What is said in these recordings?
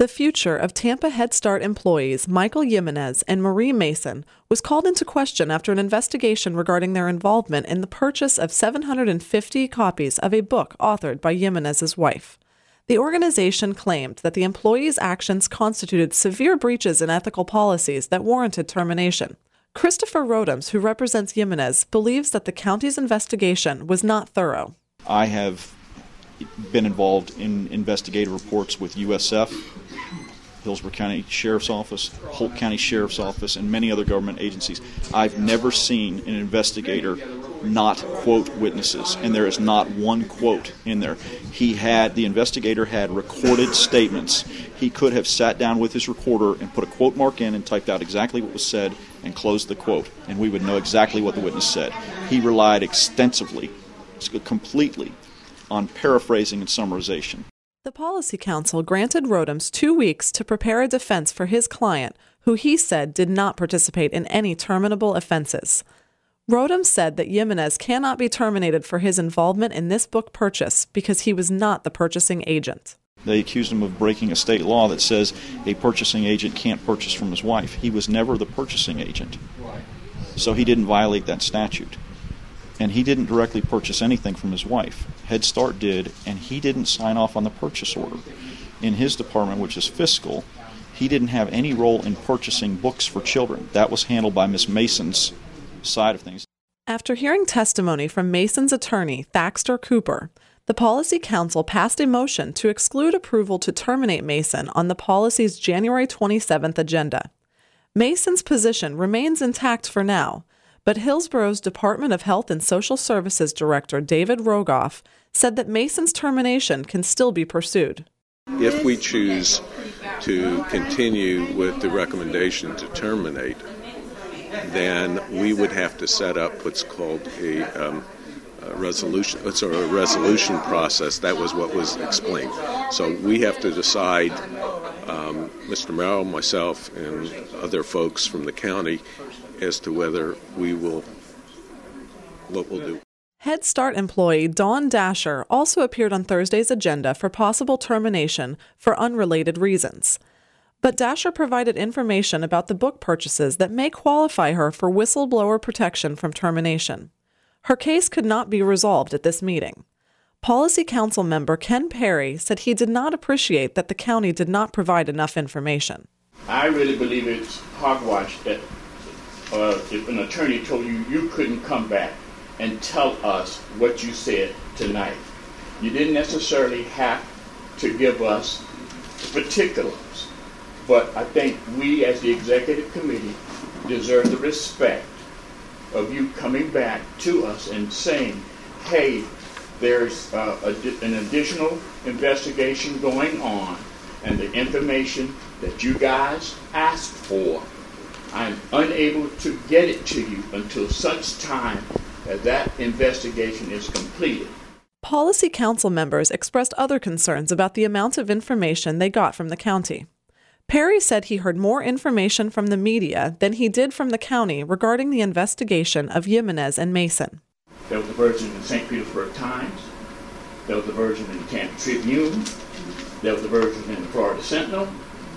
The future of Tampa Head Start employees Michael Jimenez and Marie Mason was called into question after an investigation regarding their involvement in the purchase of 750 copies of a book authored by Jimenez's wife. The organization claimed that the employees' actions constituted severe breaches in ethical policies that warranted termination. Christopher Rodems, who represents Jimenez, believes that the county's investigation was not thorough. I have been involved in investigative reports with USF, Hillsborough County Sheriff's Office, Holt County Sheriff's Office, and many other government agencies. I've never seen an investigator not quote witnesses, and there is not one quote in there. The investigator had recorded statements. He could have sat down with his recorder and put a quote mark in and typed out exactly what was said and closed the quote, and we would know exactly what the witness said. He relied extensively, completely, on paraphrasing and summarization. The Policy Council granted Rodems 2 weeks to prepare a defense for his client, who he said did not participate in any terminable offenses. Rodems said that Jimenez cannot be terminated for his involvement in this book purchase because he was not the purchasing agent. They accused him of breaking a state law that says a purchasing agent can't purchase from his wife. He was never the purchasing agent, so he didn't violate that statute. And he didn't directly purchase anything from his wife. Head Start did, and he didn't sign off on the purchase order. In his department, which is fiscal, he didn't have any role in purchasing books for children. That was handled by Ms. Mason's side of things. After hearing testimony from Mason's attorney, Thaxter Cooper, the Policy Council passed a motion to exclude approval to terminate Mason on the policy's January 27th agenda. Mason's position remains intact for now, but Hillsborough's Department of Health and Social Services Director David Rogoff said that Mason's termination can still be pursued. If we choose to continue with the recommendation to terminate, then we would have to set up what's called a resolution. It's a resolution process. That was what was explained. So we have to decide, Mr. Merrill, myself, and other folks from the county, as to what we'll do. Head Start employee Dawn Dasher also appeared on Thursday's agenda for possible termination for unrelated reasons. But Dasher provided information about the book purchases that may qualify her for whistleblower protection from termination. Her case could not be resolved at this meeting. Policy Council member Ken Perry said he did not appreciate that the county did not provide enough information. I really believe it's hogwash that if an attorney told you you couldn't come back and tell us what you said tonight. You didn't necessarily have to give us particulars, but I think we as the executive committee deserve the respect of you coming back to us and saying, hey, there's an additional investigation going on, and the information that you guys asked for, I'm unable to get it to you until such time as that investigation is completed. Policy Council members expressed other concerns about the amount of information they got from the county. Perry said he heard more information from the media than he did from the county regarding the investigation of Jimenez and Mason. There was a version in the St. Petersburg Times. There was a version in the Tampa Tribune. There was a version in the Florida Sentinel.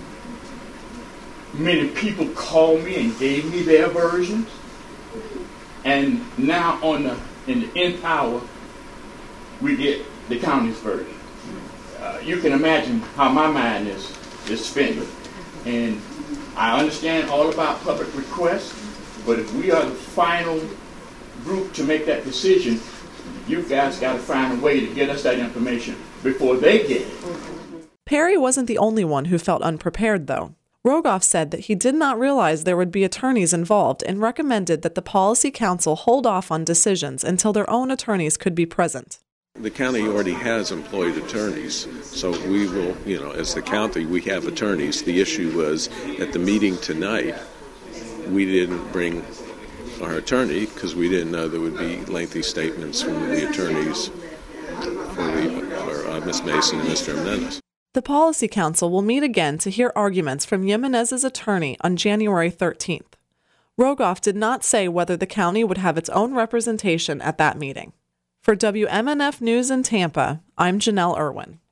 Many people called me and gave me their versions. And now in the end hour, we get the county's version. You can imagine how my mind is spinning. And I understand all about public requests, but if we are the final group to make that decision, you guys got to find a way to get us that information before they get it. Perry wasn't the only one who felt unprepared, though. Rogoff said that he did not realize there would be attorneys involved and recommended that the Policy Council hold off on decisions until their own attorneys could be present. The county already has employed attorneys, so we will, as the county, we have attorneys. The issue was at the meeting tonight, we didn't bring our attorney because we didn't know there would be lengthy statements from the attorneys for Ms. Mason and Mr. Jimenez. The Policy Council will meet again to hear arguments from Jimenez's attorney on January 13th. Rogoff did not say whether the county would have its own representation at that meeting. For WMNF News in Tampa, I'm Janelle Irwin.